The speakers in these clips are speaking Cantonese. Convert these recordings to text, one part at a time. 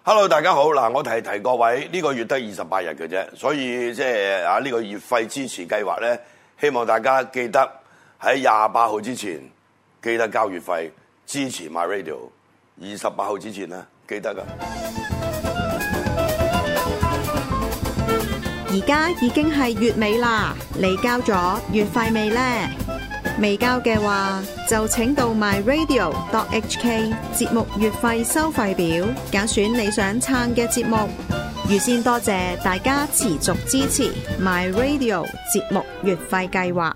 Hello， 大家好。嗱，我提各位，呢個月得28日嘅啫，所以即係呢個月費支持計劃咧，希望大家記得喺28號之前記得交月費支持 MyRadio。28號之前啦，記得噶。 而家已經係月尾啦，你交咗月費未呢？未交嘅話，就請到 myradio.hk 節目月費收費表，揀選你想撐嘅節目。預先多謝大家持續支持 MyRadio 節目月費計劃。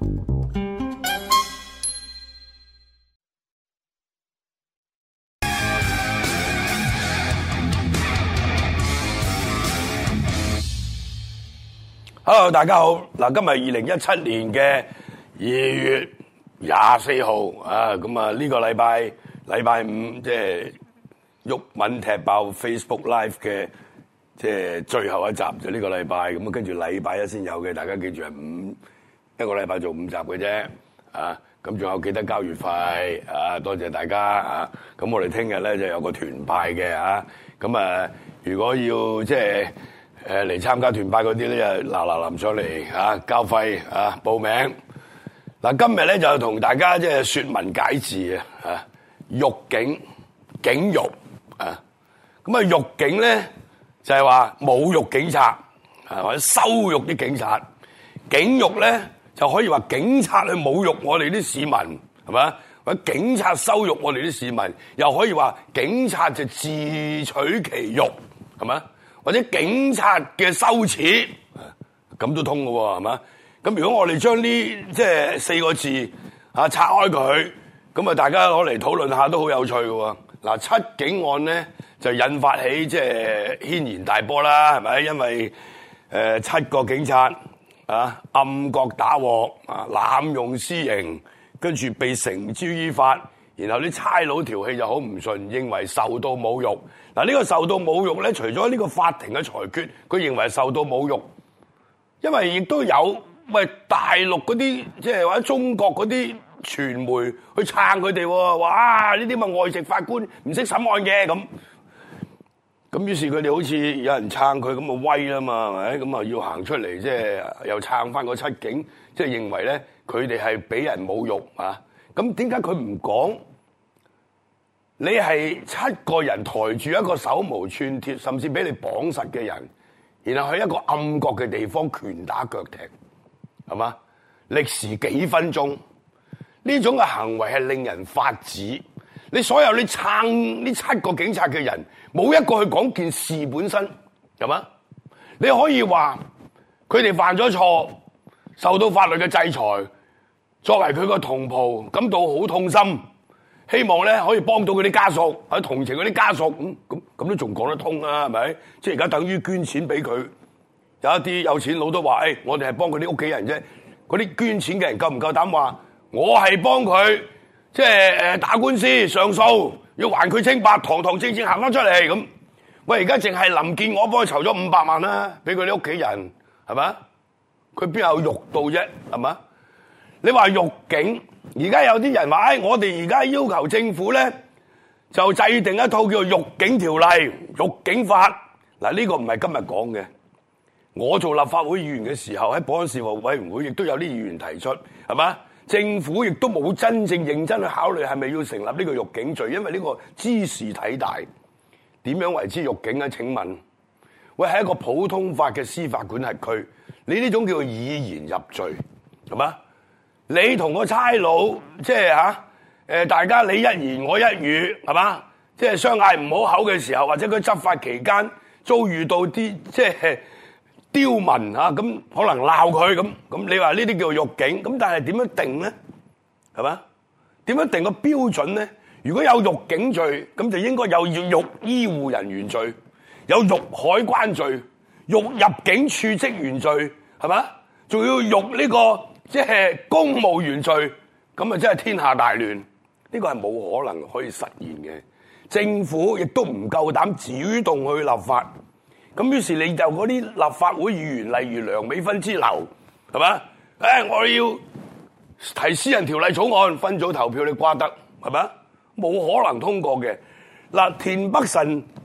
Hello， 大家好。嗱，今日2017年嘅2月24號啊，咁啊呢個禮拜5即係毓民踢爆 Facebook Live 嘅即係最後一集就呢個禮拜，咁啊跟住禮拜一先有嘅，大家記住係一個禮拜做5集嘅啫啊，咁仲有記得交月費啊，多謝大家啊，咁我哋聽日咧就有個團拜嘅啊，咁啊如果要即係嚟參加團拜嗰啲咧，就嗱臨上嚟啊，交費啊，報名。嗱，今日咧就同大家即係說文解字啊，辱警、警辱啊。咁啊，辱警咧就係話侮辱警察啊，或者羞辱啲警察。警辱咧就可以話警察去侮辱我哋啲市民，係咪？或者警察羞辱我哋啲市民，又可以話警察就自取其辱，係咪？或者警察嘅羞恥，咁都通嘅喎，係嘛？咁如果我哋將呢即係4個字啊拆開佢，咁啊大家攞嚟討論下都好有趣嘅喎。嗱，七警案咧就引發起即係軒然大波啦，係咪？因為7個警察啊暗角打鑊啊濫用私刑，跟住被繩之於法。然後啲差佬條氣就好唔順，認為受到侮辱。嗱，呢個受到侮辱咧，除咗呢個法庭嘅裁決，佢認為受到侮辱，因為亦都有大陸嗰啲即係或者中國嗰啲傳媒去撐佢哋喎。哇！呢啲咪外籍法官唔識審案嘅咁於是佢哋好似有人撐佢咁啊威啦嘛，係咪？咁啊要行出嚟即係又撐翻個七警，即係認為咧佢哋係俾人侮辱啊！咁點解佢唔講？你係7個人抬住一個手無寸鐵，甚至俾你綁實嘅人，然後去一個暗角嘅地方拳打腳踢，係嘛？歷時幾分鐘，呢種嘅行為係令人髮指。你所有你撐呢7個警察嘅人，冇一個去講件事本身，係嘛？你可以話佢哋犯咗錯，受到法律嘅制裁。作為佢個同袍，感到好痛心，希望咧可以幫到佢啲家屬，喺同情嗰啲家屬，咁都仲講得通啊，係咪？即係而家等於捐錢俾佢，有一啲有錢佬都話，我哋係幫佢啲屋企人啫。嗰啲捐錢嘅人夠唔夠膽話，我係幫佢，即係打官司上訴，要還佢清白，堂堂正正行翻出嚟咁。喂，而家淨係林建我幫佢籌咗500萬啦，俾佢啲屋企人，係咪？佢邊有辱到啫，係咪？你話辱警，而家有啲人話，我哋而家要求政府咧就制定一套叫做辱警條例、辱警法。嗱，呢個唔係今日講嘅。我做立法會議員嘅時候，喺保安事務委員會亦都有啲議員提出，係嘛？政府亦都冇真正認真去考慮係咪要成立呢個辱警罪，因為呢個茲事體大。點樣為之辱警啊？請問，喂，係一個普通法嘅司法管轄區，你呢種叫做以言入罪，係嘛？你同個差佬即係大家你一言我一語，係嘛？即係相嗌唔好口嘅時候，或者佢執法期間遭遇到啲即係刁民咁可能鬧佢咁，你話呢啲叫辱警，咁但係點樣定咧？係嘛？點樣定個標準咧？如果有辱警罪，咁就應該有辱醫護人員罪，有辱海關罪，辱入境處職員罪，係嘛？仲要辱呢個即係公務員罪，咁啊真係天下大亂。呢個係冇可能可以實現嘅。政府亦都唔夠膽主動去立法，咁於是你就嗰啲立法會議員，例如梁美芬之流，係嘛？我要提私人條例草案，分組投票你瓜得，係咪？冇可能通過嘅。嗱，田北辰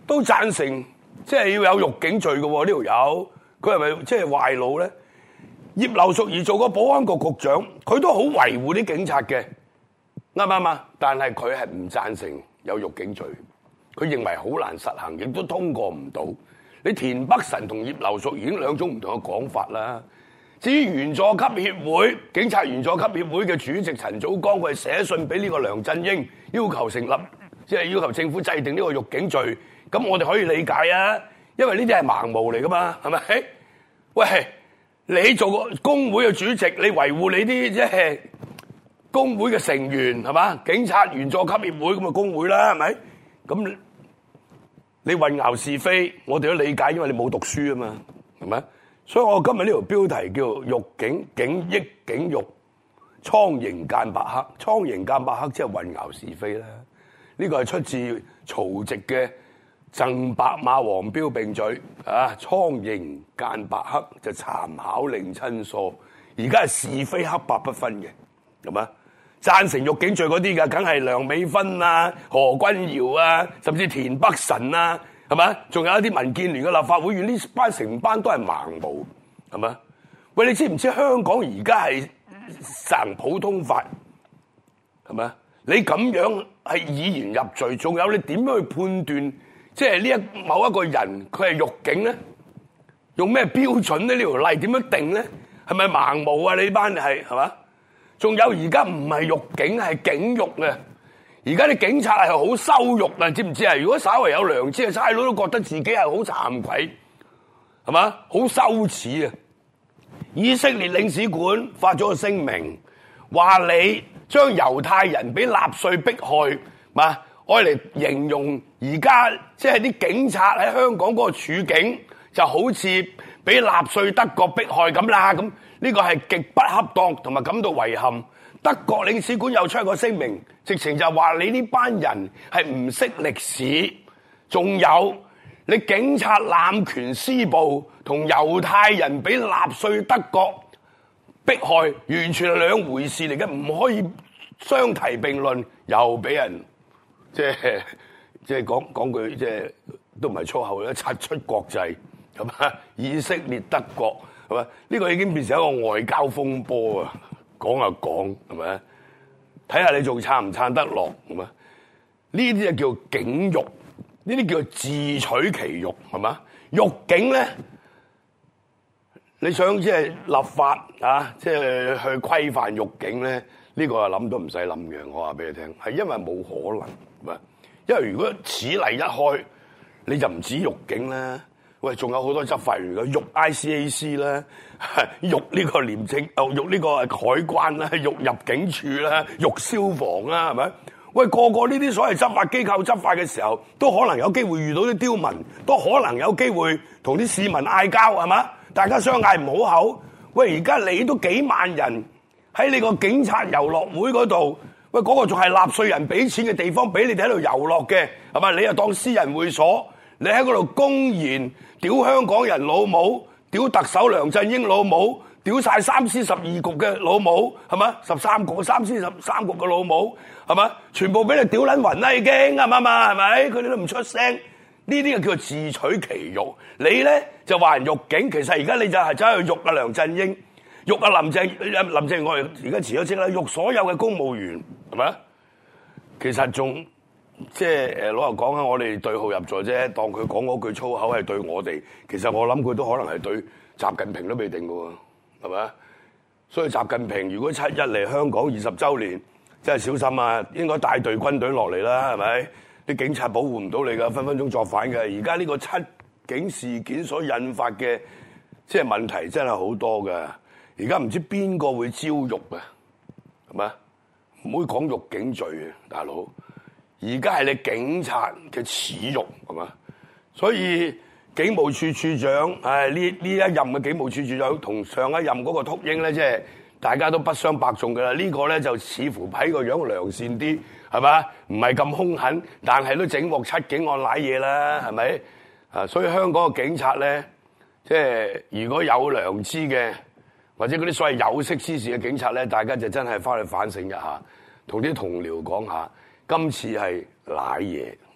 都贊成即係要有辱警罪嘅喎，呢條友佢係咪即係壞佬咧？葉劉淑儀做過保安局局長，佢都好維護啲警察嘅，啱唔啱啊？但係佢係唔贊成有辱警罪，佢認為好難實行，亦都通過唔到。你田北辰同葉劉淑儀已經兩種唔同嘅講法啦。至於員佐級協會、警察員佐級協會嘅主席陳祖光，佢係寫信俾呢個梁振英，要求成立，即係要求政府制定呢個辱警罪。咁我哋可以理解啊，因為呢啲係盲毛嚟噶嘛，係咪？喂，你做個工會嘅主席，你維護你啲即係工會嘅成員係嘛？警察員佐級協會咁嘅工會啦，係咪？咁你混淆是非，我哋都理解，因為你冇讀書啊嘛，係咪？所以我今日呢條標題叫辱警，警益警辱，蒼蠅間白黑。蒼蠅間白黑即係混淆是非啦。呢個係出自曹植嘅贈白馬黃標並嘴啊！蒼蠅間白黑就參考令親疏。而家係是非黑白不分嘅，係嘛？贊成辱警罪嗰啲嘅，梗係梁美芬啊、何君堯啊，甚至田北辰啊。係咪？仲有一啲民建聯嘅立法會議員，呢班成班都係盲毛，係咪？喂，你知唔知香港而家係行普通法？係咪？你咁樣係以言入罪，仲有你點樣去判斷？即係呢某一個人佢係辱警咧？用咩標準咧？呢條例點樣定咧？係咪盲毛啊？你班係嘛？仲有而家唔係辱警，係警辱啊！而家啲警察係好羞辱啊，知唔知啊？如果稍為有良知嘅差佬都覺得自己係好慚愧，係嘛？好羞恥啊！以色列領事館發咗個聲明，話你將猶太人俾納粹迫害，嘛，愛嚟形容而家即係啲警察喺香港嗰個處境，就好似俾納粹德國迫害咁啦。咁呢個係極不恰當，同埋感到遺憾。德國領事館又出一個聲明，直情就話你呢班人係唔識歷史，仲有你警察濫權施暴，同猶太人俾納粹德國迫害，完全係兩回事嚟嘅，唔可以相提並論。又俾人即係講句即係都唔係粗口啦，擦出國際係嘛？以色列德國係嘛？呢個已經變成一個外交風波啊！講就講係咪？睇下你仲撐唔撐得落係嘛？呢啲就叫警辱，呢啲叫自取其辱係嘛？辱警咧，你想即係立法啊，即係去規範辱警咧？呢個啊諗都唔使諗嘅，我話俾你聽，係因為冇可能係嘛？因為如果此例一開，你就唔止辱警啦。喂，仲有好多執法員嘅，辱 ICAC 啦，辱呢個廉政，辱呢個海關啦，辱入境處啦，辱消防啦，係咪？喂，個呢啲所謂執法機構執法嘅時候，都可能有機會遇到啲刁民，都可能有機會同啲市民嗌交，係嘛？大家相嗌唔好口。喂，而家你都幾萬人喺你個警察遊樂會嗰度，喂，嗰個仲係納稅人俾錢嘅地方，俾你哋喺度遊樂嘅，係咪？你又當私人會所？你喺嗰度公然屌香港人老母，屌特首梁振英老母，屌晒三司十二局嘅老母，係嘛？13個三司13局嘅老母，係嘛？全部俾你屌撚暈啦已經，啱唔啱啊？係咪？佢哋都唔出聲，呢啲就叫做自取其辱。你咧就話人辱警，其實而家你就係走去辱啊梁振英，辱啊林鄭，我而家辭咗職啦，辱所有嘅公務員，係咪？其實仲。即係老實講啊，我哋對號入座啫，當佢講嗰句粗口係對我哋，其實我諗佢都可能係對習近平都未定㗎喎，係咪？所以習近平如果7·1嚟香港20週年，真係小心啊！應該帶隊軍隊落嚟啦，係咪？啲警察保護唔到你㗎，分分鐘作反嘅。而家呢個7警事件所引發嘅即係問題真係好多㗎。而家唔知邊個會招辱啊？係咪？唔好講辱警罪啊，大佬！而家係你警察嘅恥辱，係嘛？所以警務處處長，呢一任嘅警務處處長同上一任嗰個禿鷹咧，即係大家都不相伯仲㗎啦。呢個咧就似乎睇個樣良善啲，係嘛？唔係咁兇狠，但係都整鑊7警案瀨嘢啦，係咪？啊，所以香港嘅警察咧，即係如果有良知嘅，或者嗰啲所謂有識之士嘅警察咧，大家就真係翻去反省一下，同啲同僚講下。今次係賴嘢。